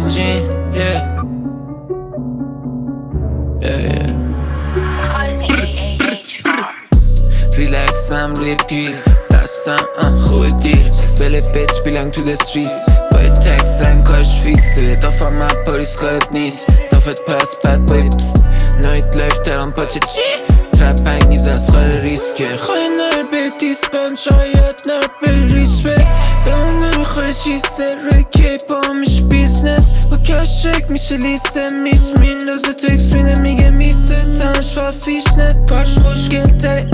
سنجین ریلکسم روی پیل دستم خوبه دیر ولی بیچ بیلنگ تو the streets باید تکسن کارش فیکسه دافم من پاریس کارت نیست دافت پس بد باید پست نایت لایف ترام پاچه چی؟ ترپ انگیز از خار ریسکه خواهی نر به دیسپم شاید نر به ریسپه به من نمیخواه چیزه روی کیپا میشه بیزنس با کشک میشه لیسته میز میندازه تکس مینه میگه میسه تنش و فیشنت پاش خوشگل تره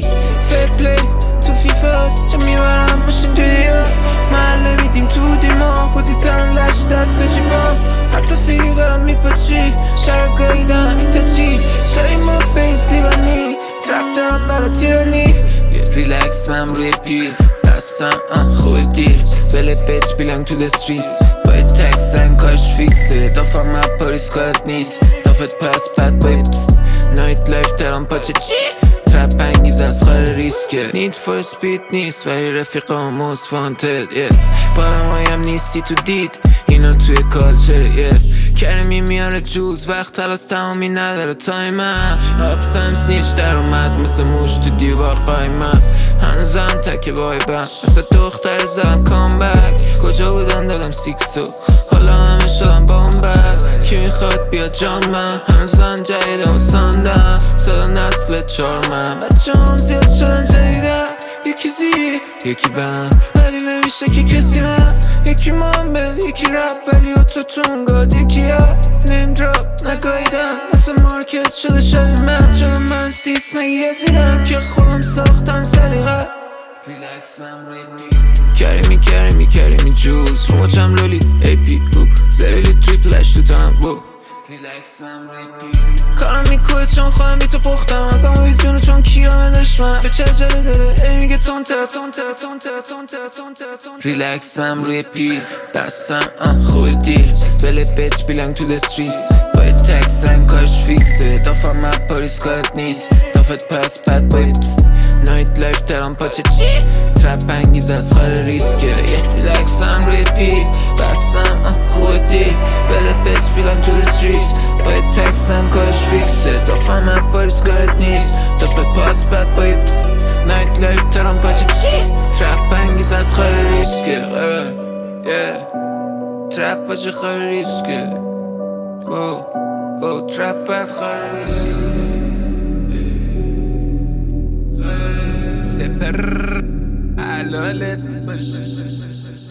فیپلی تو فیفا هست چه میبرم ماشین تو دیا محله میدیم تو دیما کودی تن لش دست تو جیبا حتی فیری برم میپاچی شرگاهیدم ایتا چی شایی ما بیس لیبانی ترپ دارم برا تیرانی ریلکسم روی پیل دستم خوبه دیر ولی بیچ بیلنگ تو the streets باید تکسن کارش فیکسه دافم من پاریس کارت نیست دافت پس بد باید پست نایت لایف ترام پاچه چی؟ ترپ انگیز از خار ریسکه نید فور سپید نیست ولی رفیقا موز فانتد بارم هایم نیستی تو دید اینا توی کالچر کرمی میاره جوز وقت تلاس تمامی نداره تایمم اپسم سنیچ در اومد مثل موش تو دیوار قایمم هنوزم تک وایبم مثل دختر زم کامبک کجا بودن دادم سیکسو حالا همه شدم بامبک کی میخواد بیاد جامم هنوزم جدیدم و ساندم صدا نسل چارمم بچه هم زیاد شدن جدیدم یکی زیر یکی بم ولی نمیشه که کسی من یکی مامبل یکی رپ ولی اوتوتون گاد یکی ها نیم دراپ نگاهیدم مثل مارکت شده شبی من جلو من سیس نگیزیدم که خودم ساختم سلیقه ریلکسم روی کریمی جوز رو مچم لولی ای پی زبیلی تریپلش تو تنم ریلکسم روی کارم میکوه چون خواهم بی تو پختم از همه ویز جونو چون کیرم دشمن به چه جله داره ای میگه تون تره ریلکسم روی پیل دستم خوبه دیر ولی بیچ بیلنگ تو the streets باید تکسن کارش فیکسه دافم من پاریس کارت نیست دافت پس بد باید پست نایت لایف ترام پاچه چی؟ ترپ انگیز از خار ریسکه ریلکسم روی پیل دستم خوبه دیر ولی بیچ بیلنگ تو the streets باید تکسن کارش فیکسه دافم من پاریس کارت نیست دافت پس بد باید پست نایت لایف ترام پاچه چی؟ ترپ انگیز از خار ریسکه ترپ پاچه خار ریسکه ترپ بد خار ریسکه سپر حلالت باشه